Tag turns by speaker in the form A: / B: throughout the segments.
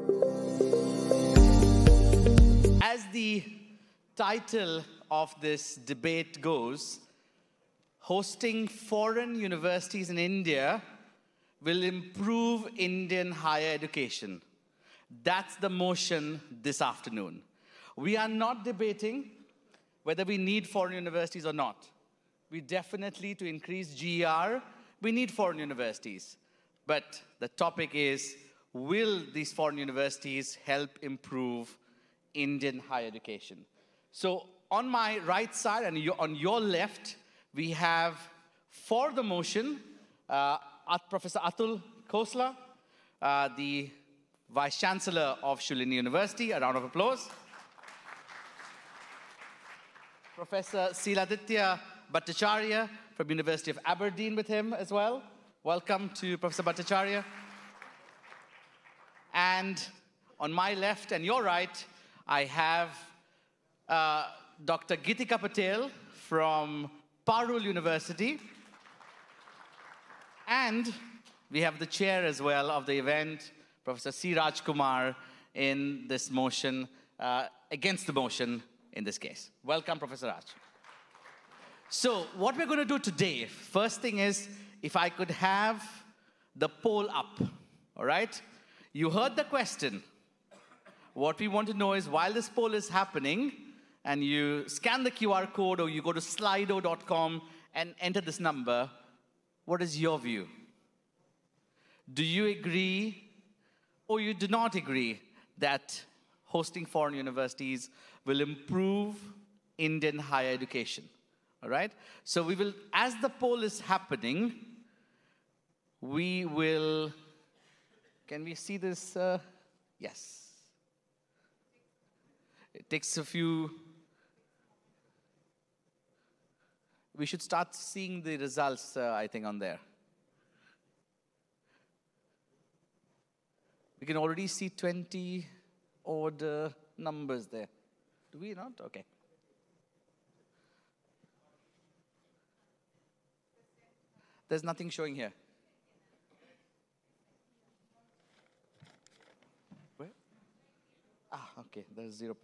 A: As the title of this debate goes, hosting foreign universities in India will improve Indian higher education. That's the motion this afternoon. We are not debating whether we need foreign universities or not. We definitely, to increase GER, we need foreign universities. But the topic is, will these foreign universities help improve Indian higher education? So on my right side and on your left, we have, for the motion, Professor Atul Khosla, the Vice Chancellor of Shulini University. A round of applause. Professor Siladitya Bhattacharya from University of Aberdeen with him as well. Welcome to Professor Bhattacharya. And on my left and your right, I have Dr. Gitika Patel from Parul University. And we have the chair as well of the event, Professor C. Rajkumar, in this motion, against the motion in this case. Welcome, Professor Raj. So what we're going to do today, first thing is, if I could have the poll up, all right? You heard the question. What we want to know is, while this poll is happening, and you scan the QR code or you go to slido.com and enter this number, what is your view? Do you agree or you do not agree that hosting foreign universities will improve Indian higher education? All right? So we will, as the poll is happening, we will, can we see this? Yes. It takes a few. We should start seeing the results, I think, on there. We can already see 20 odd numbers there. Do we not? Okay. There's nothing showing here. Where? Ah, okay, there's 0%.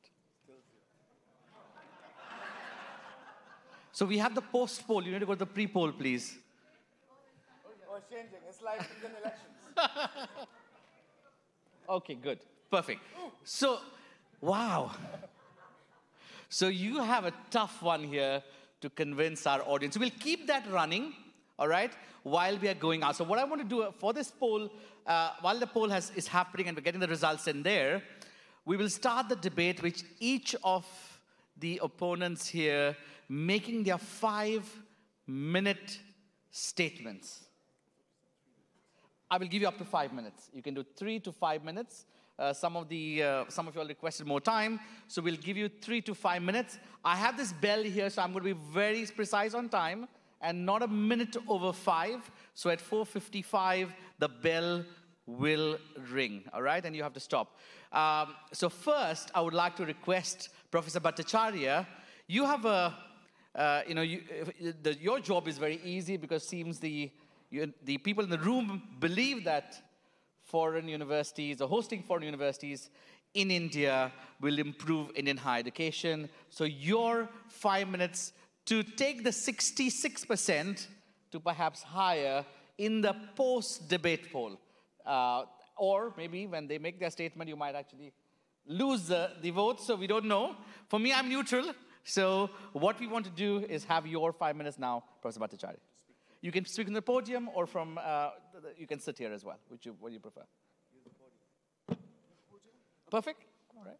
A: So we have the post-poll. You need to go to the pre-poll, please.
B: Oh, it's changing. It's like in elections.
A: Okay, good. Perfect. So, wow. So you have a tough one here to convince our audience. We'll keep that running, all right, while we are going out. So what I want to do for this poll, while the poll is happening and we're getting the results in there, we will start the debate, which each of the opponents here making their 5-minute statements. I will give you up to 5 minutes. You can do 3 to 5 minutes. Some of you all requested more time, so we'll give you 3 to 5 minutes. I have this bell here, so I'm going to be very precise on time and not a minute over 5. So at 4:55, the bell will ring, all right? And you have to stop. So first, I would like to request Professor Bhattacharya. You have your job is very easy because it seems the people in the room believe that foreign universities or hosting foreign universities in India will improve Indian higher education. So your 5 minutes to take the 66% to perhaps higher in the post-debate poll. Or maybe when they make their statement, you might actually lose the vote, so we don't know. For me, I'm neutral. So what we want to do is have your 5 minutes now, Professor Bhattacharya. You can speak on the podium or from, you can sit here as well. What do you prefer?
B: Use the podium.
A: Perfect? All right.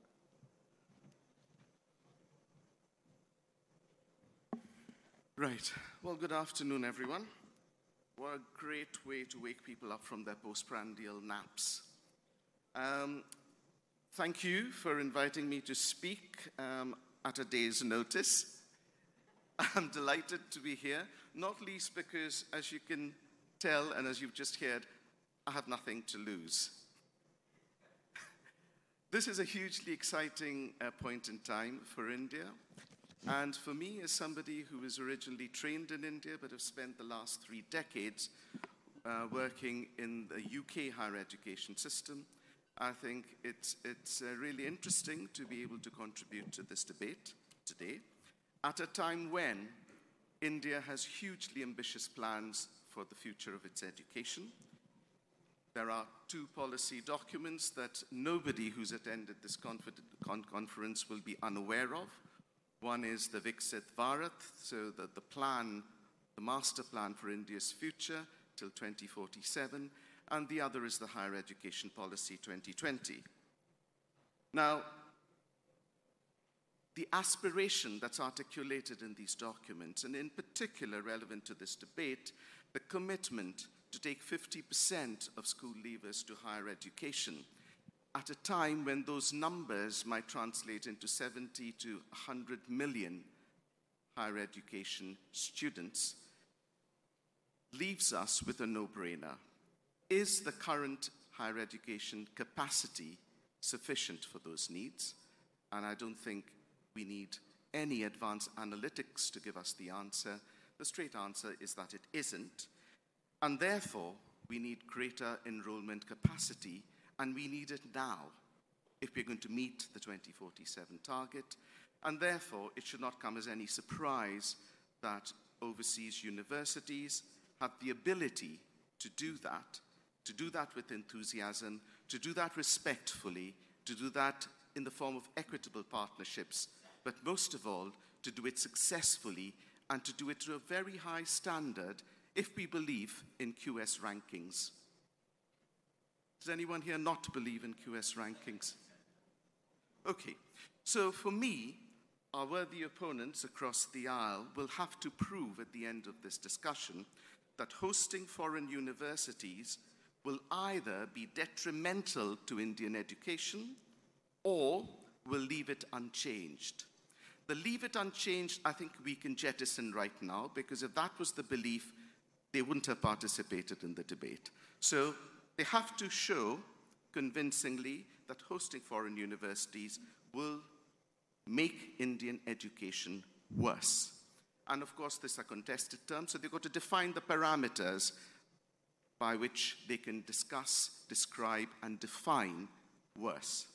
C: Right. Well, good afternoon, everyone. What a great way to wake people up from their postprandial naps. Thank you for inviting me to speak at a day's notice. I'm delighted to be here, not least because, as you can tell and as you've just heard, I have nothing to lose. This is a hugely exciting point in time for India. And for me, as somebody who was originally trained in India but have spent the last 3 decades working in the UK higher education system, I think it's really interesting to be able to contribute to this debate today at a time when India has hugely ambitious plans for the future of its education. There are two policy documents that nobody who's attended this conference will be unaware of. One is the Viksit Bharat, so that the master plan for India's future till 2047, and the other is the Higher Education Policy 2020. Now, the aspiration that's articulated in these documents, and in particular relevant to this debate, the commitment to take 50% of school leavers to higher education at a time when those numbers might translate into 70 to 100 million higher education students, leaves us with a no-brainer. Is the current higher education capacity sufficient for those needs? And I don't think we need any advanced analytics to give us the answer. The straight answer is that it isn't. And therefore, we need greater enrollment capacity, and we need it now if we're going to meet the 2047 target. And therefore, it should not come as any surprise that overseas universities have the ability to do that with enthusiasm, to do that respectfully, to do that in the form of equitable partnerships, but most of all, to do it successfully and to do it to a very high standard if we believe in QS rankings. Does anyone here not believe in QS rankings? Okay, so for me, our worthy opponents across the aisle will have to prove at the end of this discussion that hosting foreign universities will either be detrimental to Indian education or will leave it unchanged. The leave it unchanged, I think we can jettison right now, because if that was the belief, they wouldn't have participated in the debate. So they have to show convincingly that hosting foreign universities will make Indian education worse. And of course, this is a contested term, so they've got to define the parameters by which they can discuss, describe, and define worse.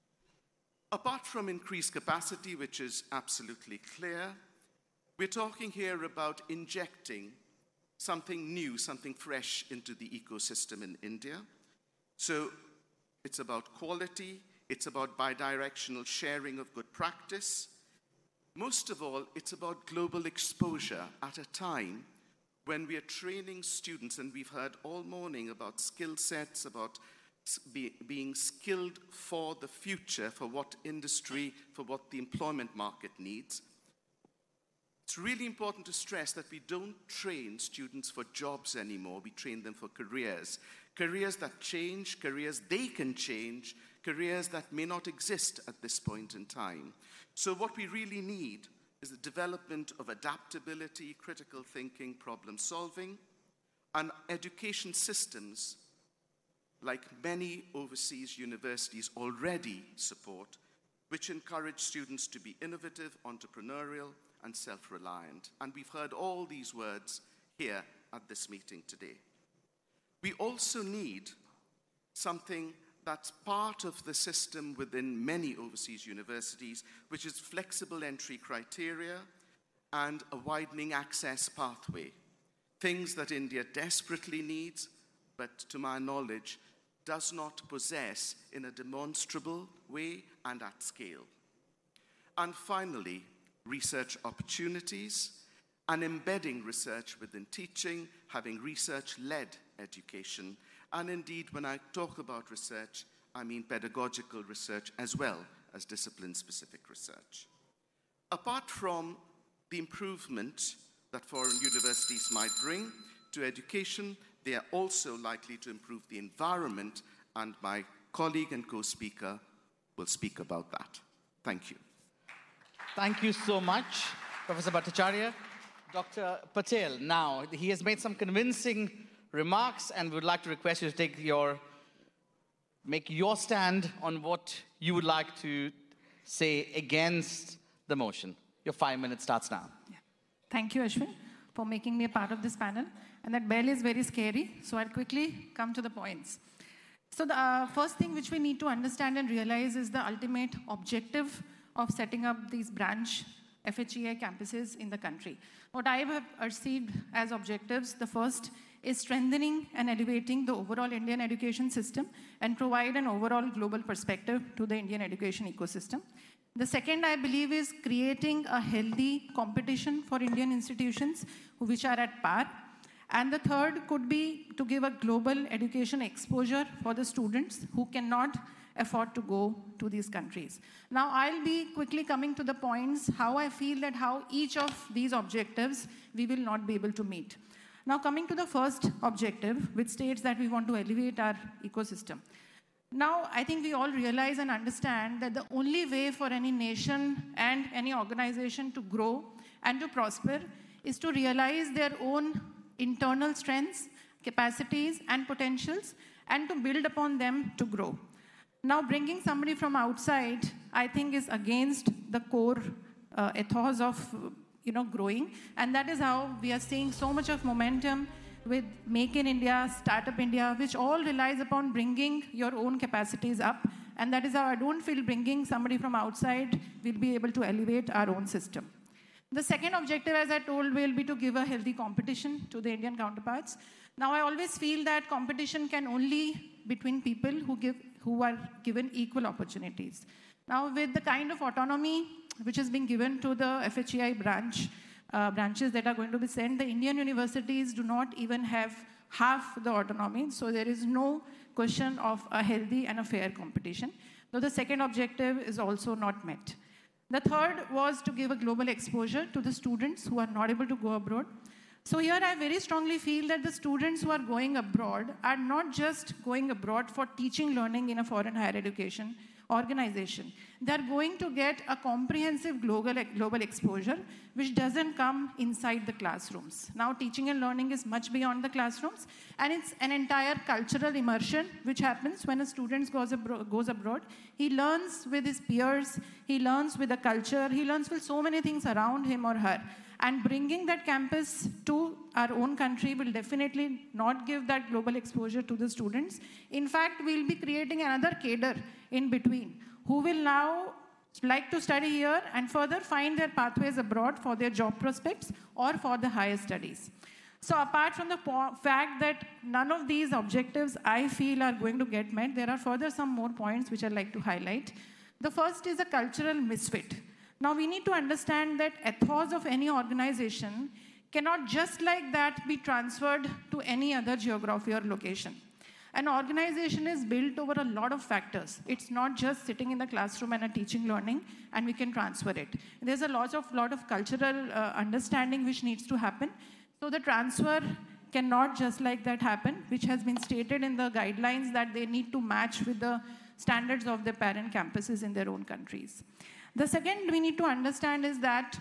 C: Apart from increased capacity, which is absolutely clear, we're talking here about injecting something new, something fresh into the ecosystem in India. So it's about quality, it's about bidirectional sharing of good practice. Most of all, it's about global exposure at a time when we are training students, and we've heard all morning about skill sets, about being skilled for the future, for what industry, for what the employment market needs. It's really important to stress that we don't train students for jobs anymore. We train them for careers. Careers that change, careers they can change, careers that may not exist at this point in time. So what we really need is the development of adaptability, critical thinking, problem solving, and education systems like many overseas universities already support, which encourage students to be innovative, entrepreneurial, and self-reliant. And we've heard all these words here at this meeting today. We also need something that's part of the system within many overseas universities, which is flexible entry criteria and a widening access pathway. Things that India desperately needs, but to my knowledge, does not possess in a demonstrable way and at scale. And finally, research opportunities and embedding research within teaching, having research-led education. And indeed, when I talk about research, I mean pedagogical research as well as discipline-specific research. Apart from the improvement that foreign universities might bring to education, they are also likely to improve the environment, and my colleague and co-speaker will speak about that. Thank you.
A: Thank you so much, Professor Bhattacharya. Dr. Patel, now, he has made some convincing remarks, and we would like to request you to make your stand on what you would like to say against the motion. Your 5 minutes starts now.
D: Yeah. Thank you, Ashwin, for making me a part of this panel. And that bell is very scary, so I'll quickly come to the points. So the first thing which we need to understand and realize is the ultimate objective of setting up these branch FHEI campuses in the country. What I have perceived as objectives, the first is strengthening and elevating the overall Indian education system and provide an overall global perspective to the Indian education ecosystem. The second, I believe, is creating a healthy competition for Indian institutions which are at par. And the third could be to give a global education exposure for the students who cannot afford to go to these countries. Now, I'll be quickly coming to the points how I feel that how each of these objectives we will not be able to meet. Now, coming to the first objective, which states that we want to elevate our ecosystem. Now, I think we all realize and understand that the only way for any nation and any organization to grow and to prosper is to realize their own internal strengths, capacities, and potentials, and to build upon them to grow. Now, bringing somebody from outside, I think, is against the core ethos of growing, and that is how we are seeing so much of momentum with Make in India, Startup India, which all relies upon bringing your own capacities up, and that is how I don't feel bringing somebody from outside will be able to elevate our own system. The second objective, as I told, will be to give a healthy competition to the Indian counterparts. Now, I always feel that competition can only between people who are given equal opportunities. Now, with the kind of autonomy which is being given to the FHEI branches that are going to be sent, the Indian universities do not even have half the autonomy, so there is no question of a healthy and a fair competition, though the second objective is also not met. The third was to give a global exposure to the students who are not able to go abroad. So here I very strongly feel that the students who are going abroad are not just going abroad for teaching learning in a foreign higher education organization. They're going to get a comprehensive global exposure which doesn't come inside the classrooms. Now, teaching and learning is much beyond the classrooms, and it's an entire cultural immersion which happens when a student goes abroad. He learns with his peers, he learns with the culture, he learns with so many things around him or her. And bringing that campus to our own country will definitely not give that global exposure to the students. In fact, we'll be creating another cadre in between who will now like to study here and further find their pathways abroad for their job prospects or for the higher studies. So apart from the fact that none of these objectives I feel are going to get met, there are further some more points which I'd like to highlight. The first is a cultural misfit. Now, we need to understand that ethos of any organization cannot just like that be transferred to any other geography or location. An organization is built over a lot of factors. It's not just sitting in the classroom and a teaching learning and we can transfer it. There's a lot of cultural understanding which needs to happen. So the transfer cannot just like that happen, which has been stated in the guidelines that they need to match with the standards of their parent campuses in their own countries. The second we need to understand is that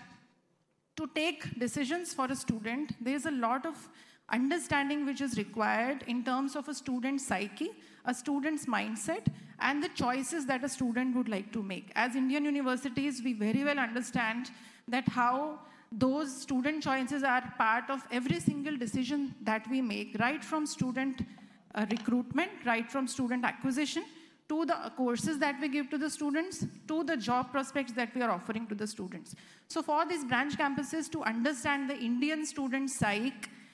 D: to take decisions for a student, there's a lot of understanding which is required in terms of a student's psyche, a student's mindset, and the choices that a student would like to make. As Indian universities, we very well understand that how those student choices are part of every single decision that we make, right from student recruitment, right from student acquisition, to the courses that we give to the students, to the job prospects that we are offering to the students. So for these branch campuses to understand the Indian student psyche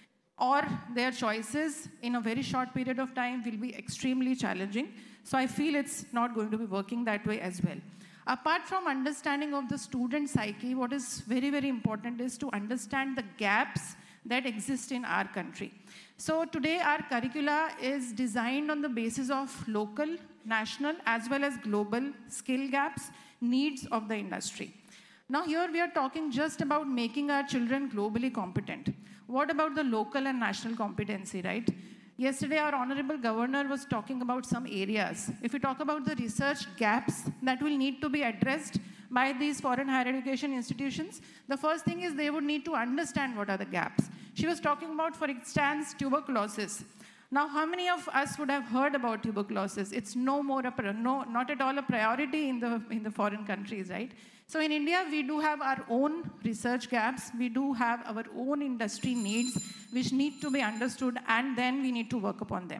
D: or their choices in a very short period of time will be extremely challenging. So I feel it's not going to be working that way as well. Apart from understanding of the student psyche, what is very, very important is to understand the gaps that exist in our country. So today our curricula is designed on the basis of local, national, as well as global skill gaps, needs of the industry. Now here we are talking just about making our children globally competent. What about the local and national competency, right? Yesterday our Honorable Governor was talking about some areas. If we talk about the research gaps that will need to be addressed by these foreign higher education institutions, the first thing is they would need to understand what are the gaps. She was talking about, for instance, tuberculosis. Now, how many of us would have heard about tuberculosis? It's not at all a priority in the foreign countries, right? So in India, we do have our own research gaps. We do have our own industry needs, which need to be understood, and then we need to work upon them.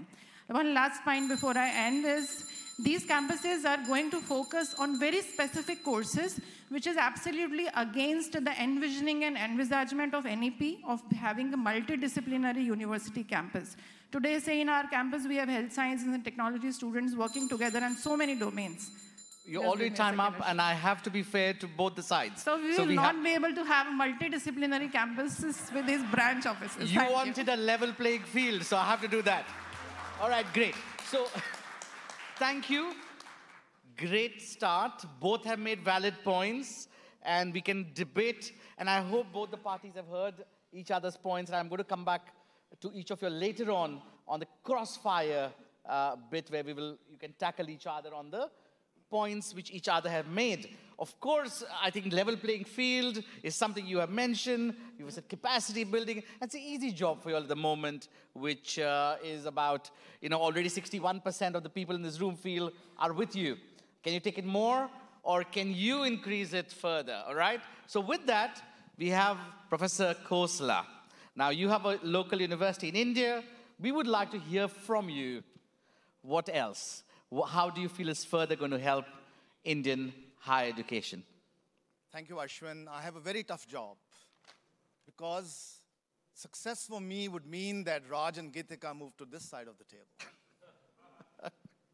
D: One last point before I end is, these campuses are going to focus on very specific courses, which is absolutely against the envisioning and envisagement of NEP of having a multidisciplinary university campus. Today, say in our campus, we have health sciences and technology students working together on so many domains.
A: You're already time up, and I have to be fair to both the sides.
D: So we will not be able to have multidisciplinary campuses with these branch offices.
A: You wanted a level playing field, so I have to do that. All right, great. So, thank you. Great start. Both have made valid points, and we can debate. And I hope both the parties have heard each other's points. And I'm going to come back to each of you later on the crossfire bit where you can tackle each other on the points which each other have made. Of course, I think level playing field is something you have mentioned. You have said capacity building. That's an easy job for you all at the moment, which is about, already 61% of the people in this room feel are with you. Can you take it more, or can you increase it further, all right? So with that, we have Professor Khosla. Now, you have a local university in India. We would like to hear from you. What else? How do you feel is further going to help Indian higher education?
E: Thank you, Ashwin. I have a very tough job because success for me would mean that Raj and Geetika moved to this side of the table.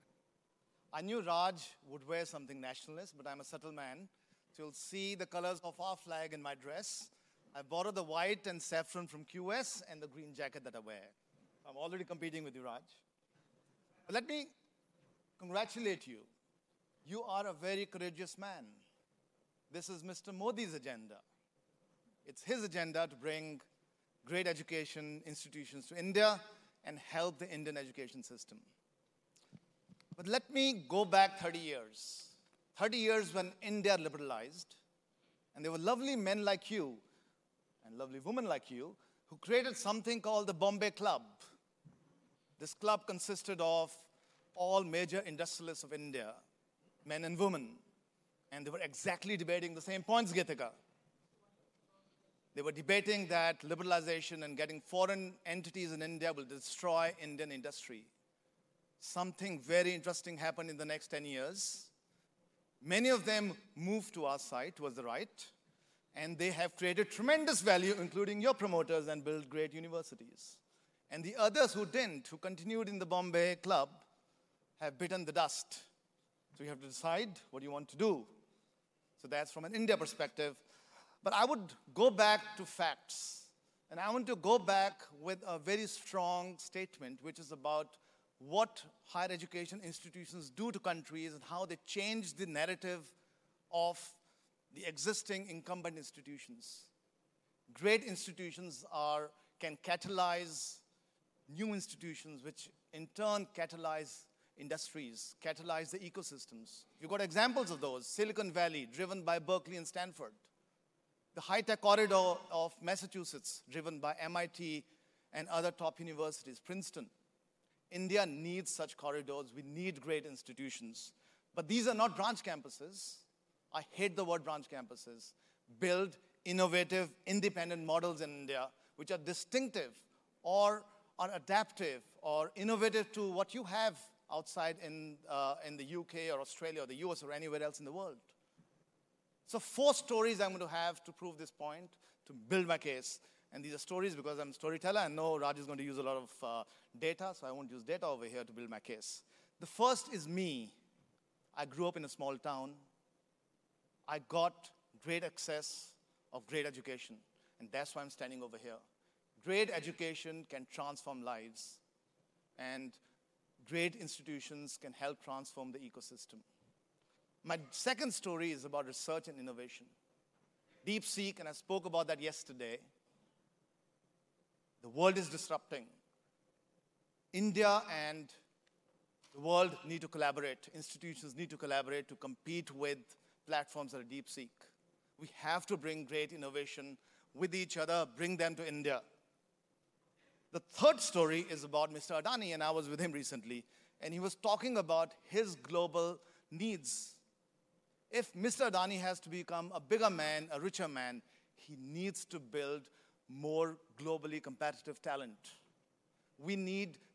E: I knew Raj would wear something nationalist, but I'm a subtle man. So you'll see the colors of our flag in my dress. I borrowed the white and saffron from QS and the green jacket that I wear. I'm already competing with you, Raj. But let me congratulate you. You are a very courageous man. This is Mr. Modi's agenda. It's his agenda to bring great education institutions to India and help the Indian education system. But let me go back 30 years. 30 years when India liberalized, and there were lovely men like you and lovely women like you who created something called the Bombay Club. This club consisted of all major industrialists of India, men and women, and they were exactly debating the same points, Geetika. They were debating that liberalization and getting foreign entities in India will destroy Indian industry. Something very interesting happened in the next 10 years. Many of them moved to our side, towards the right, and they have created tremendous value, including your promoters, and built great universities. And the others who didn't, who continued in the Bombay Club, have bitten the dust. So you have to decide what you want to do. So that's from an India perspective. But I would go back to facts. And I want to go back with a very strong statement, which is about what higher education institutions do to countries and how they change the narrative of the existing incumbent institutions. Great institutions can catalyze new institutions, which in turn catalyze industries, catalyze the ecosystems. You've got examples of those. Silicon Valley, driven by Berkeley and Stanford. The high-tech corridor of Massachusetts, driven by MIT and other top universities, Princeton. India needs such corridors. We need great institutions. But these are not branch campuses. I hate the word branch campuses. Build innovative, independent models in India, which are distinctive or are adaptive or innovative to what you have outside in the UK or Australia or the US or anywhere else in the world. So 4 stories I'm going to have to prove this point, to build my case. And these are stories because I'm a storyteller. I know Raj is going to use a lot of data, so I won't use data over here to build my case. The first is me. I grew up in a small town. I got great access of great education, and that's why I'm standing over here. Great education can transform lives, and great institutions can help transform the ecosystem. My second story is about research and innovation. DeepSeek, and I spoke about that yesterday. The world is disrupting. India and the world need to collaborate. Institutions need to collaborate to compete with platforms like DeepSeek. We have to bring great innovation with each other, bring them to India. The third story is about Mr. Adani, and I was with him recently, and he was talking about his global needs. If Mr. Adani has to become a bigger man, a richer man, he needs to build more globally competitive talent. We need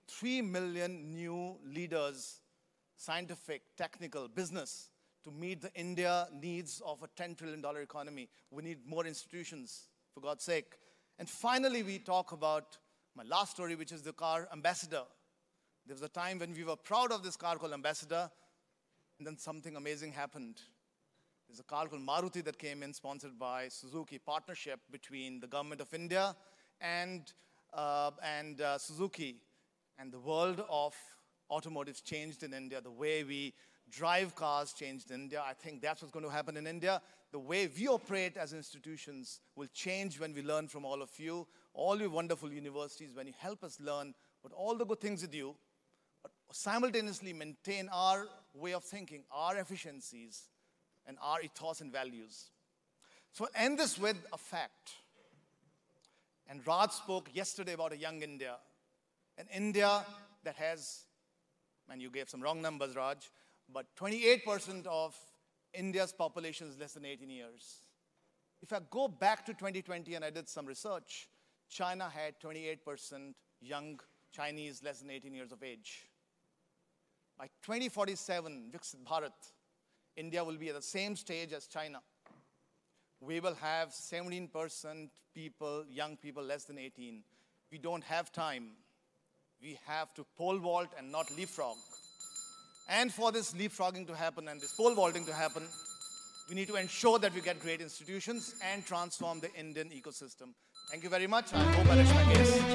E: 3 million new leaders, scientific, technical, business, to meet the India needs of a $10 trillion economy. We need more institutions, for God's sake. And finally, we talk about my last story, which is the car Ambassador. There was a time when we were proud of this car called Ambassador, and then something amazing happened. There's a car called Maruti that came in, sponsored by Suzuki, partnership between the government of India and Suzuki. And the world of automotives changed in India. The way we drive cars changed in India. I think that's what's going to happen in India. The way we operate as institutions will change when we learn from all of you wonderful universities, when you help us learn what all the good things you do, but simultaneously maintain our way of thinking, our efficiencies, and our ethos and values. So I'll end this with a fact. And Raj spoke yesterday about a young India, an India that has, and you gave some wrong numbers, Raj, but 28% of India's population is less than 18 years. If I go back to 2020 and I did some research, China had 28% young Chinese less than 18 years of age. By 2047, Viksit Bharat, India will be at the same stage as China. We will have 17% people, young people less than 18. We don't have time. We have to pole vault and not leapfrog. And for this leapfrogging to happen and this pole vaulting to happen, we need to ensure that we get great institutions and transform the Indian ecosystem. Thank you very much. I hope I reached my case.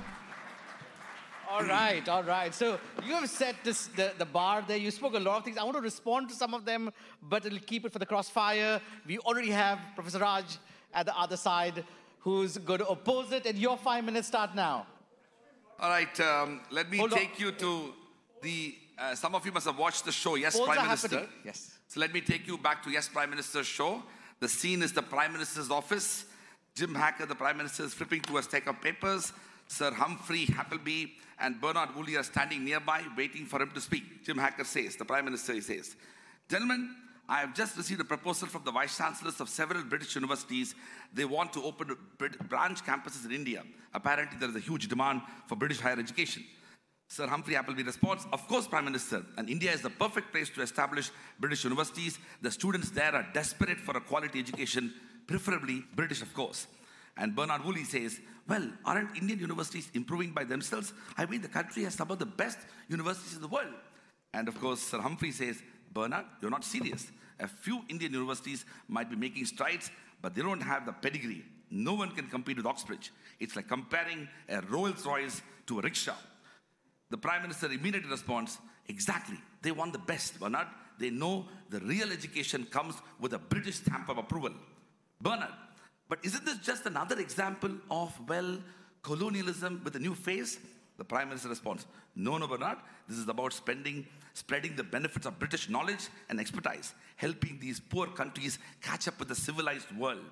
A: All right. So you have set the bar there. You spoke a lot of things. I want to respond to some of them, but we'll keep it for the crossfire. We already have Professor Raj at the other side who's going to oppose it. And your 5 minutes start now.
F: All right, let me take you to the, some of you must have watched the show, Yes,
A: Polls
F: Prime
A: are
F: Minister.
A: happening. Yes.
F: So let me take you back to Yes, Prime Minister's show. The scene is the Prime Minister's office. Jim Hacker, the Prime Minister, is flipping through a stack of papers. Sir Humphrey Appleby and Bernard Woolley are standing nearby, waiting for him to speak. Jim Hacker says, the Prime Minister says, "Gentlemen, I have just received a proposal from the Vice Chancellors of several British universities. They want to open branch campuses in India. Apparently, there is a huge demand for British higher education." Sir Humphrey Appleby responds, "Of course, Prime Minister, and India is the perfect place to establish British universities. The students there are desperate for a quality education, preferably British, of course." And Bernard Woolley says, "Well, aren't Indian universities improving by themselves? I mean, the country has some of the best universities in the world." And of course, Sir Humphrey says, "Bernard, you're not serious. A few Indian universities might be making strides, but they don't have the pedigree. No one can compete with Oxbridge. It's like comparing a Rolls Royce to a rickshaw." The Prime Minister immediately responds, "Exactly. They want the best, Bernard. They know the real education comes with a British stamp of approval." Bernard, but isn't this just another example of, well, colonialism with a new face? The Prime Minister responds, No, Bernard. This is about spreading the benefits of British knowledge and expertise, helping these poor countries catch up with the civilized world."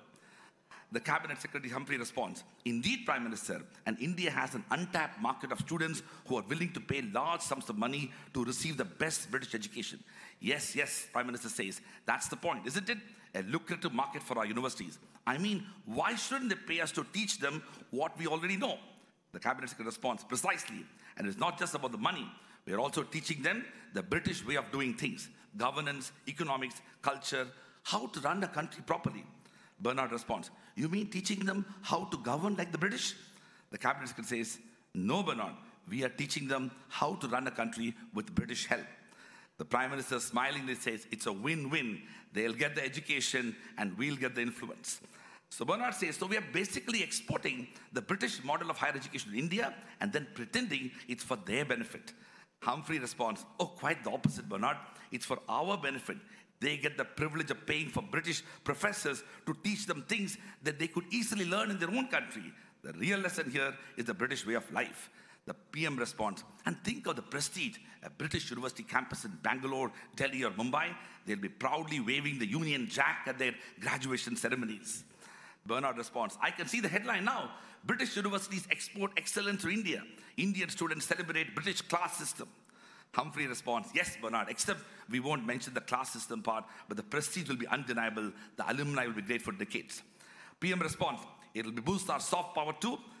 F: The Cabinet Secretary Humphrey responds, "Indeed, Prime Minister, and India has an untapped market of students who are willing to pay large sums of money to receive the best British education." Yes, Prime Minister says, "That's the point, isn't it? A lucrative market for our universities. I mean, why shouldn't they pay us to teach them what we already know?" The Cabinet Secretary responds, "Precisely. And it's not just about the money. We are also teaching them the British way of doing things, governance, economics, culture, how to run a country properly." Bernard responds, "You mean teaching them how to govern like the British?" The Cabinet Secretary says, "No, Bernard. We are teaching them how to run a country with British help." The Prime Minister smilingly says, "It's a win-win. They'll get the education and we'll get the influence." So Bernard says, so we are basically exporting the British model of higher education to India and then pretending it's for their benefit. Humphrey responds, "Oh, quite the opposite, Bernard. It's for our benefit. They get the privilege of paying for British professors to teach them things that they could easily learn in their own country. The real lesson here is the British way of life." The PM responds, "And think of the prestige, a British university campus in Bangalore, Delhi or Mumbai. They'll be proudly waving the Union Jack at their graduation ceremonies." Bernard responds, "I can see the headline now. British universities export excellence to India. Indian students celebrate British class system." Humphrey responds, "Yes, Bernard, except we won't mention the class system part, but the prestige will be undeniable. The alumni will be great for decades." PM responds, "It'll boost our soft power too.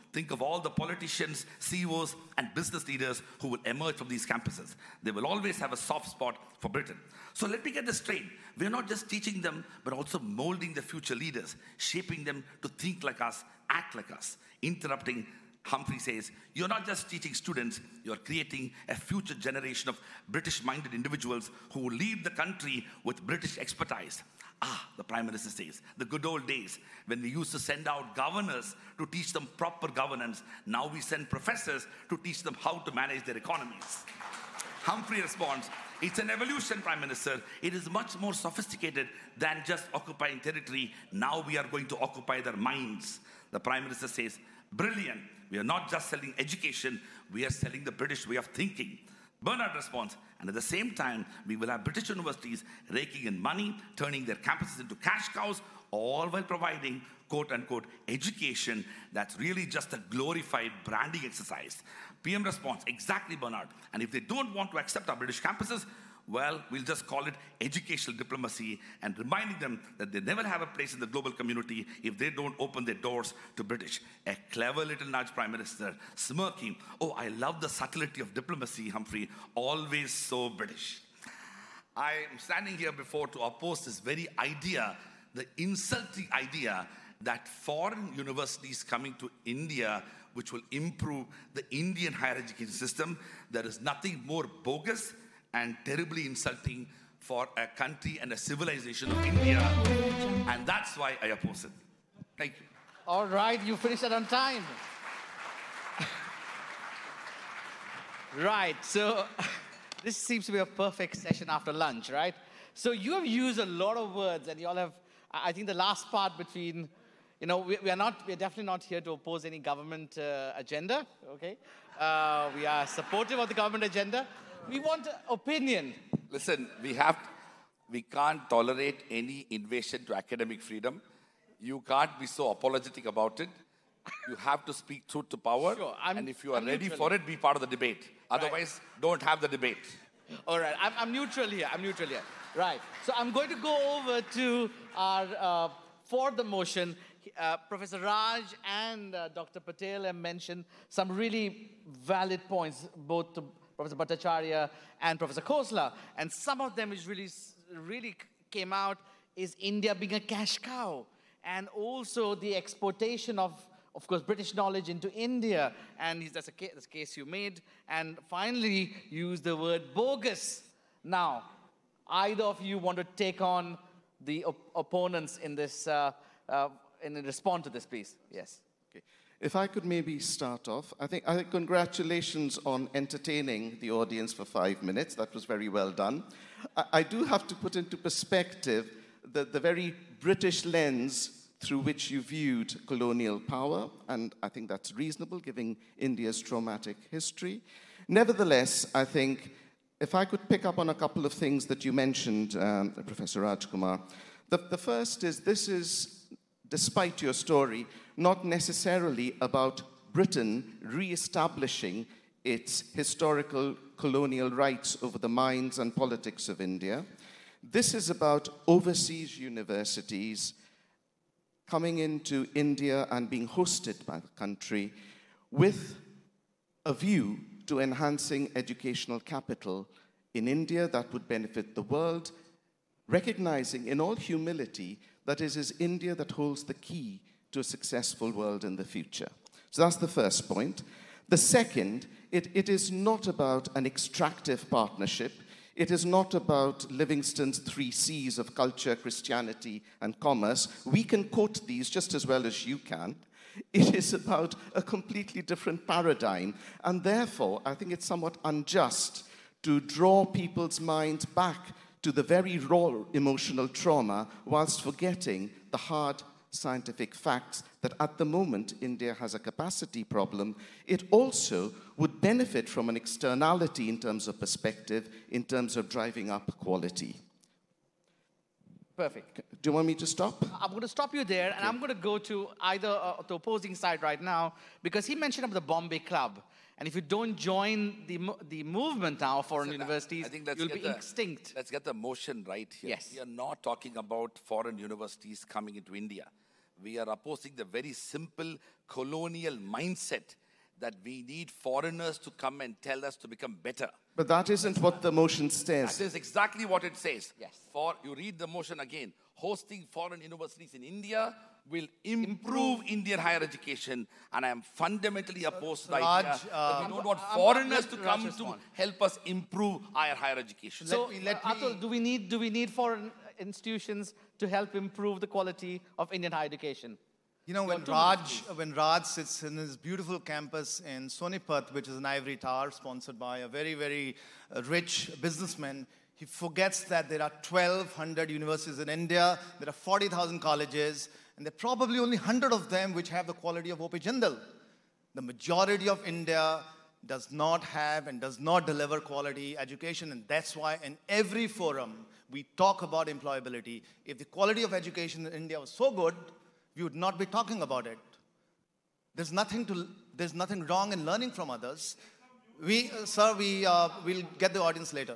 F: think of all the politicians, CEOs, and business leaders who will emerge from these campuses. They will always have a soft spot for Britain. So let me get this straight. We're not just teaching them, but also molding the future leaders, shaping them to think like us, act like us. Interrupting, Humphrey says, you're not just teaching students, you're creating a future generation of British-minded individuals who will lead the country with British expertise. The Prime Minister says, the good old days when we used to send out governors to teach them proper governance, now we send professors to teach them how to manage their economies. Humphrey responds, it's an evolution, Prime Minister. It is much more sophisticated than just occupying territory. Now we are going to occupy their minds. The Prime Minister says, brilliant. We are not just selling education, we are selling the British way of thinking. Bernard responds, and at the same time, we will have British universities raking in money, turning their campuses into cash cows, all while providing, quote unquote, education that's really just a glorified branding exercise. PM responds, exactly, Bernard. And if they don't want to accept our British campuses, well, we'll just call it educational diplomacy and reminding them that they never have a place in the global community if they don't open their doors to British. A clever little nudge, Prime Minister, smirking. Oh, I love the subtlety of diplomacy, Humphrey, always so British. I am standing here before to oppose this very idea, the insulting idea that foreign universities coming to India, which will improve the Indian higher education system. There is nothing more bogus and terribly insulting for a country and a civilization of India. And that's why I oppose it. Thank you.
A: All right, you finished it on time. Right, so this seems to be a perfect session after lunch, right? So you have used a lot of words, and you all have, I think the last part between, you know, we're definitely not here to oppose any government agenda, okay? We are supportive of the government agenda. We want opinion.
F: Listen, we can't tolerate any invasion to academic freedom. You can't be so apologetic about it. You have to speak truth to power.
A: Sure,
F: and if you are ready for it, be part of the debate. Otherwise, don't have the debate.
A: All right, I'm neutral here. Right, so I'm going to go over to our, for the motion, Professor Raj and Dr. Patel have mentioned some really valid points, both to Professor Bhattacharya and Professor Khosla. And some of them is really came out is India being a cash cow. And also the exportation of course, British knowledge into India. And that's a case you made. And finally, use the word bogus. Now, either of you want to take on the opponents in this, in response to this, please? Yes.
C: Okay. If I could maybe start off, I think congratulations on entertaining the audience for 5 minutes. That was very well done. I do have to put into perspective the very British lens through which you viewed colonial power, and I think that's reasonable, given India's traumatic history. Nevertheless, I think if I could pick up on a couple of things that you mentioned, Professor Rajkumar. The first is, this is, despite your story, not necessarily about Britain re-establishing its historical colonial rights over the minds and politics of India. This is about overseas universities coming into India and being hosted by the country with a view to enhancing educational capital in India that would benefit the world, recognizing in all humility that it is India that holds the key to a successful world in the future. So that's the first point. The second, it is not about an extractive partnership. It is not about Livingstone's 3 C's of culture, Christianity, and commerce. We can quote these just as well as you can. It is about a completely different paradigm. And therefore, I think it's somewhat unjust to draw people's minds back to the very raw emotional trauma whilst forgetting the hard scientific facts that at the moment India has a capacity problem. It also would benefit from an externality in terms of perspective, in terms of driving up quality.
A: Perfect.
C: Do you want me to stop?
A: I'm going to stop you there, and I'm going to go to either the opposing side right now, because he mentioned about the Bombay Club. And if you don't join the movement now, foreign universities, you'll be extinct.
F: Let's get the motion right here.
A: Yes.
F: We are not talking about foreign universities coming into India. we are opposing the very simple colonial mindset that we need foreigners to come and tell us to become better.
C: But that isn't what the motion says.
F: That is exactly what it says.
A: Yes.
F: For you read the motion again. Hosting foreign universities in India will improve Indian higher education, and I am fundamentally opposed to the
E: Raj,
F: idea that we don't want foreigners to
A: let
F: come
A: Raj
F: to
A: respond.
F: help us improve our higher education.
A: So,
E: let me-
A: Atul, do we need foreign institutions to help improve the quality of Indian higher education?
E: You know, when Raj sits in his beautiful campus in Sonipat, which is an ivory tower sponsored by a very, very rich businessman, he forgets that there are 1,200 universities in India, there are 40,000 colleges, and there are probably only 100 of them which have the quality of O.P. Jindal. The majority of India does not have and does not deliver quality education, and that's why in every forum we talk about employability. If the quality of education in India was so good, we would not be talking about it. There's nothing wrong in learning from others. We'll get the audience later.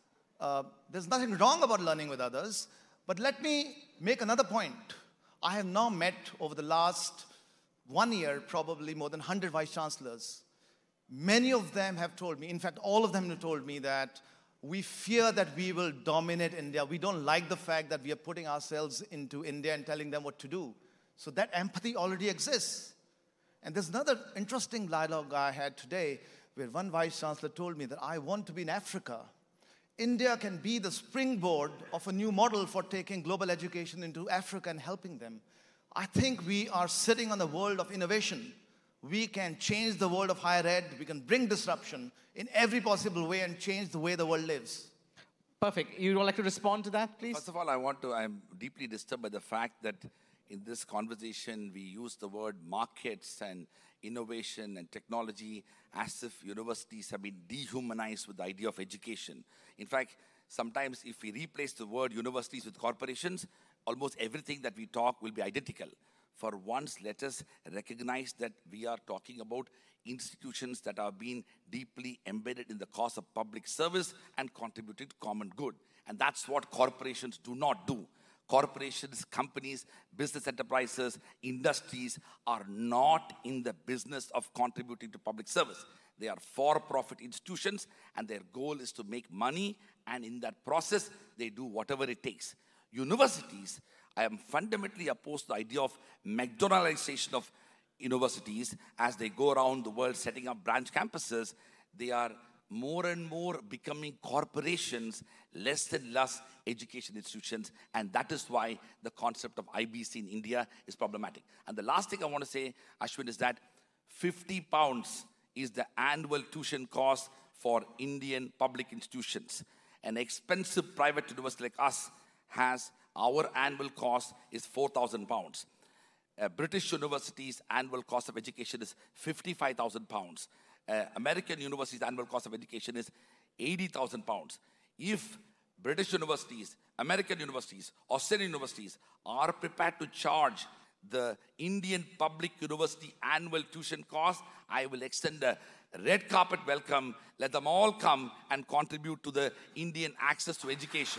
E: There's nothing wrong about learning with others, but let me make another point. I have now met over the last 1 year, probably more than 100 vice chancellors. Many of them have told me, in fact, all of them have told me that we fear that we will dominate India. We don't like the fact that we are putting ourselves into India and telling them what to do. So that empathy already exists. And there's another interesting dialogue I had today where one vice chancellor told me that I want to be in Africa. India can be the springboard of a new model for taking global education into Africa and helping them. I think we are sitting on the world of innovation. We can change the world of higher ed. We can bring disruption in every possible way and change the way the world lives.
A: Perfect. You would like to respond to that, please?
F: First of all, I'm deeply disturbed by the fact that in this conversation, we use the word markets and innovation and technology as if universities have been dehumanized with the idea of education. In fact, sometimes if we replace the word universities with corporations, almost everything that we talk will be identical. For once, let us recognize that we are talking about institutions that are being deeply embedded in the cause of public service and contributing to common good. And that's what corporations do not do. Corporations, companies, business enterprises, industries are not in the business of contributing to public service. They are for-profit institutions, and their goal is to make money, and in that process, they do whatever it takes. Universities, I am fundamentally opposed to the idea of McDonaldization of universities as they go around the world setting up branch campuses. They are more and more becoming corporations, less and less education institutions, and that is why the concept of IBC in India is problematic. And the last thing I want to say, Ashwin, is that 50 pounds is the annual tuition cost for Indian public institutions. An expensive private university like us has, our annual cost is 4,000 pounds. British university's annual cost of education is 55,000 pounds. American university's annual cost of education is 80,000 pounds. If British universities, American universities, Australian universities are prepared to charge the Indian public university annual tuition cost, I will extend a red carpet welcome. Let them all come and contribute to the Indian access to education.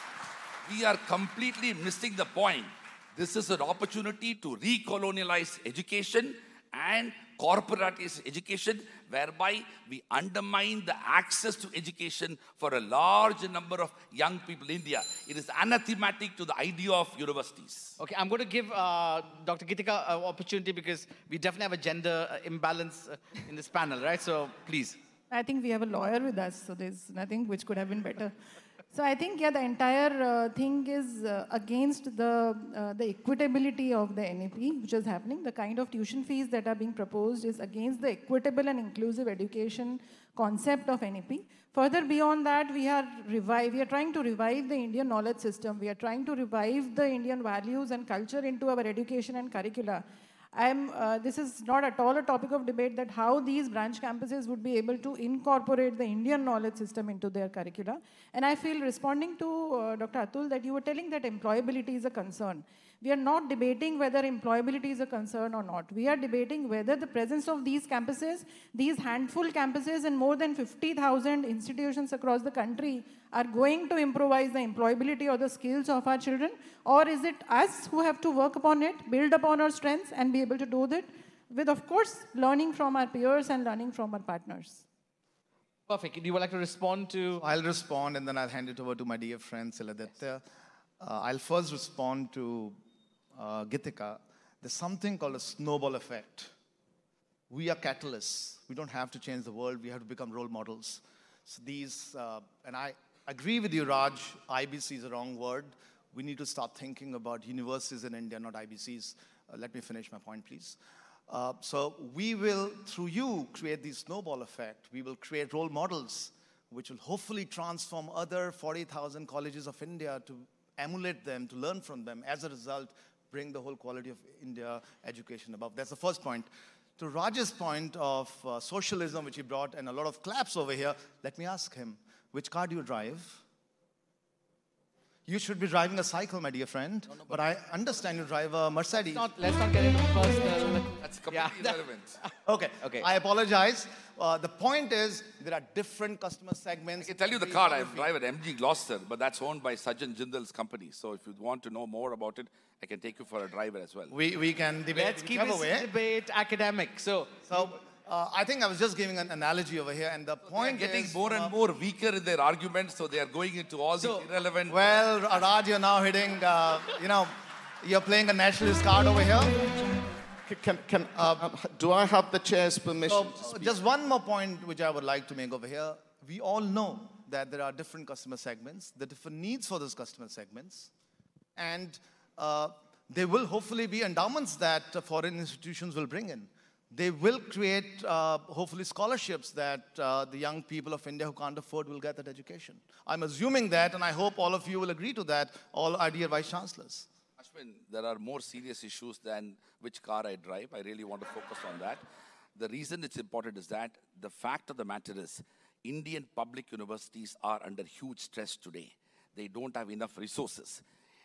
F: We are completely missing the point. This is an opportunity to recolonialize education and corporatize education, whereby we undermine the access to education for a large number of young people in India. It is anathematic to the idea of universities.
A: Okay, I'm going to give Dr. Geetika an opportunity because we definitely have a gender imbalance in this panel, right? So please.
D: I think we have a lawyer with us, so there's nothing which could have been better. So I think, yeah, the entire thing is against the equitability of the NEP, which is happening. The kind of tuition fees that are being proposed is against the equitable and inclusive education concept of NEP. Further beyond that, we are trying to revive the Indian knowledge system. We are trying to revive the Indian values and culture into our education and curricula. This is not at all a topic of debate that how these branch campuses would be able to incorporate the Indian knowledge system into their curricula. And I feel, responding to Dr. Atul, that you were telling that employability is a concern. We are not debating whether employability is a concern or not. We are debating whether the presence of these campuses, these handful campuses in more than 50,000 institutions across the country, are going to improvise the employability or the skills of our children? Or is it us who have to work upon it, build upon our strengths, and be able to do that with, of course, learning from our peers and learning from our partners?
A: Perfect. Do you would like to respond to?
E: I'll respond and then I'll hand it over to my dear friend Siladitya. I'll first respond to Gitika. There's something called a snowball effect. We are catalysts. We don't have to change the world. We have to become role models. So and I agree with you, Raj, IBC is the wrong word. We need to start thinking about universities in India, not IBCs. Let me finish my point, please. So we will, through you, create the snowball effect. We will create role models, which will hopefully transform other 40,000 colleges of India to emulate them, to learn from them. As a result, bring the whole quality of India education above. That's the first point. To Raj's point of socialism, which he brought, and a lot of claps over here, let me ask him, which car do you drive? You should be driving a cycle, my dear friend. But I understand you drive a Mercedes.
A: Let's not get into personal.
F: That's completely irrelevant.
E: Okay. I apologize. The point is, there are different customer segments.
F: I can tell you the car. I drive an MG Gloucester, but that's owned by Sajjan Jindal's company. So if you want to know more about it, I can take you for a drive as well.
E: We can debate.
A: Let's keep this debate academic. So
E: I think I was just giving an analogy over here, and the point
F: they're getting
E: is,
F: more and more weaker in their arguments, so they are going into all these irrelevant.
E: Well, Raj, you're now hitting, you're playing a nationalist card over here.
C: Do I have the chair's permission?
E: So, just one more point which I would like to make over here. We all know that there are different customer segments, the different needs for those customer segments, and there will hopefully be endowments that foreign institutions will bring in. They will create, hopefully, scholarships that the young people of India who can't afford will get that education. I'm assuming that, and I hope all of you will agree to that, all our dear Vice Chancellors.
F: Ashwin, there are more serious issues than which car I drive. I really want to focus on that. The reason it's important is that the fact of the matter is, Indian public universities are under huge stress today. They don't have enough resources.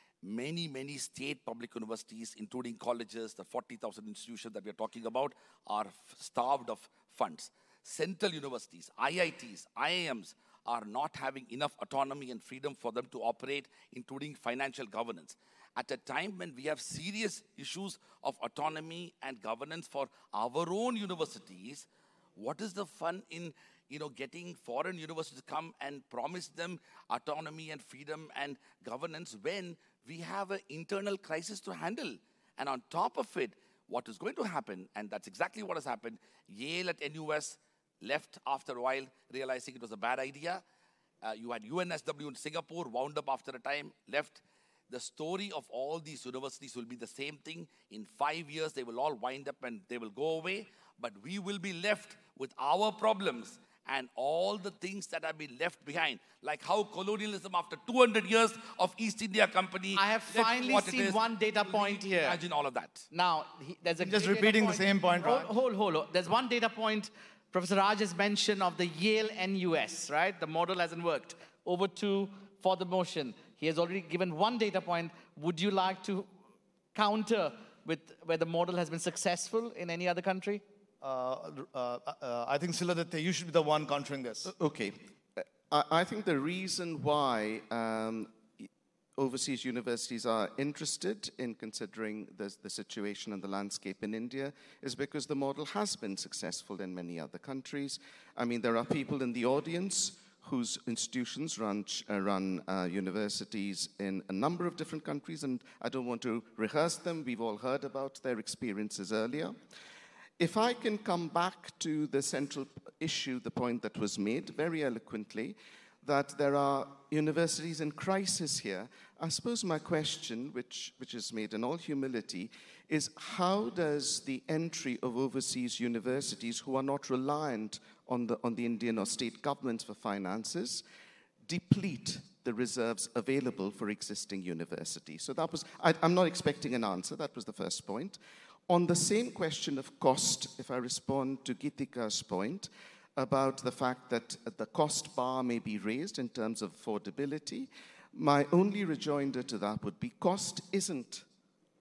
F: Many state public universities, including colleges, the 40,000 institutions that we're talking about, are starved of funds. Central universities, IITs, IIMs are not having enough autonomy and freedom for them to operate, including financial governance. At a time when we have serious issues of autonomy and governance for our own universities, what is the fun in getting foreign universities to come and promise them autonomy and freedom and governance when we have an internal crisis to handle? And on top of it, what is going to happen, and that's exactly what has happened, Yale at NUS left after a while, realizing it was a bad idea. You had UNSW in Singapore, wound up after a time, left. The story of all these universities will be the same thing. In 5 years, they will all wind up and they will go away. But we will be left with our problems and all the things that have been left behind. Like how colonialism, after 200 years of East India Company...
A: I have finally seen one data point here.
F: Imagine all of that.
A: Now, there's a
E: just repeating the same point, Raj.
A: Hold. There's one data point Professor Raj has mentioned of the Yale NUS, right? The model hasn't worked. Over to for the motion. He has already given one data point. Would you like to counter with where the model has been successful in any other country?
E: I think, Siladitya, you should be the one countering this.
C: Okay. I think the reason why overseas universities are interested in considering the situation and the landscape in India is because the model has been successful in many other countries. I mean, there are people in the audience whose institutions run universities in a number of different countries, and I don't want to rehearse them. We've all heard about their experiences earlier. If I can come back to the central issue, the point that was made very eloquently, that there are universities in crisis here, I suppose my question, which is made in all humility, is how does the entry of overseas universities who are not reliant on the Indian or state governments for finances deplete the reserves available for existing universities? So that was, I'm not expecting an answer, that was the first point. On the same question of cost, if I respond to Gitika's point about the fact that the cost bar may be raised in terms of affordability, my only rejoinder to that would be cost isn't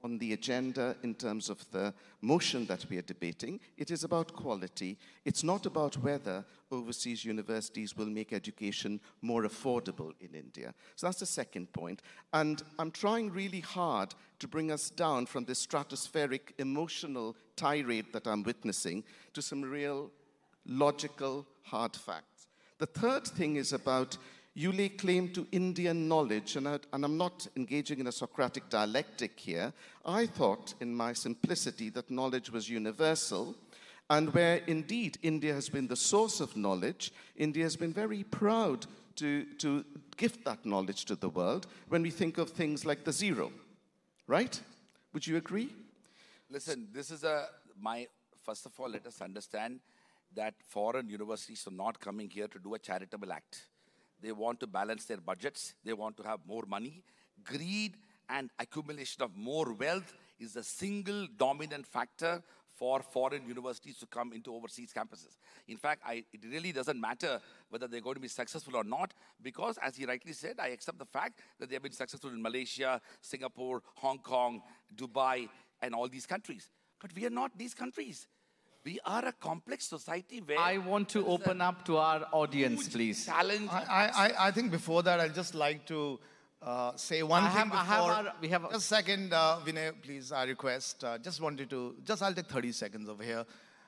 C: on the agenda in terms of the motion that we are debating. It is about quality. It's not about whether overseas universities will make education more affordable in India. So that's the second point. And I'm trying really hard to bring us down from this stratospheric emotional tirade that I'm witnessing to some real logical hard facts. The third thing is about you lay claim to Indian knowledge, and I'm not engaging in a Socratic dialectic here. I thought, in my simplicity, that knowledge was universal, and where indeed India has been the source of knowledge, India has been very proud to gift that knowledge to the world when we think of things like the zero, right? Would you agree?
F: Listen, this is first of all, let us understand that foreign universities are not coming here to do a charitable act. They want to balance their budgets. They want to have more money. Greed and accumulation of more wealth is the single dominant factor for foreign universities to come into overseas campuses. In fact, it really doesn't matter whether they're going to be successful or not, because as he rightly said, I accept the fact that they have been successful in Malaysia, Singapore, Hong Kong, Dubai, and all these countries. But we are not these countries. We are a complex society where...
A: I want to open up to our audience, please.
F: Challenge.
E: I think before that, I'd just like to say one thing before. Just a second, Vinay, please, I request. I'll take 30 seconds over here.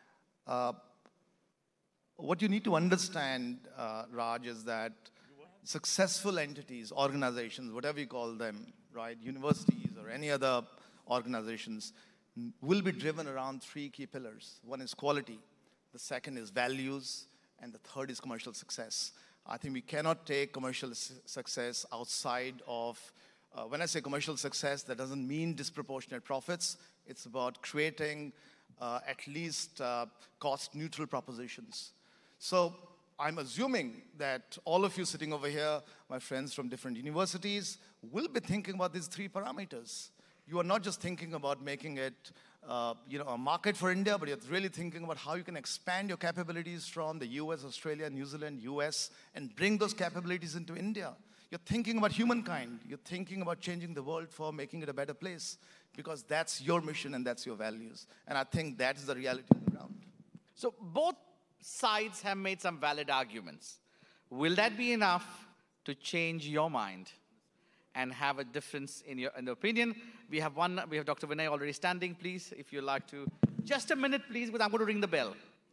E: What you need to understand, Raj, is that successful entities, organizations, whatever you call them, right, universities or any other organizations, will be driven around three key pillars. One is quality, the second is values, and the third is commercial success. I think we cannot take commercial success outside of, when I say commercial success, that doesn't mean disproportionate profits. It's about creating at least cost-neutral propositions. So I'm assuming that all of you sitting over here, my friends from different universities, will be thinking about these three parameters. You are not just thinking about making it a market for India, but you're really thinking about how you can expand your capabilities from the US, Australia, New Zealand, US, and bring those capabilities into India. You're thinking about humankind. You're thinking about changing the world for making it a better place, because that's your mission and that's your values. And I think that's the reality on the ground.
A: So both sides have made some valid arguments. Will that be enough to change your mind and have a difference in your opinion? We have Dr. Vinay already standing, please, if you'd like to. Just a minute, please, because I'm going to ring the bell.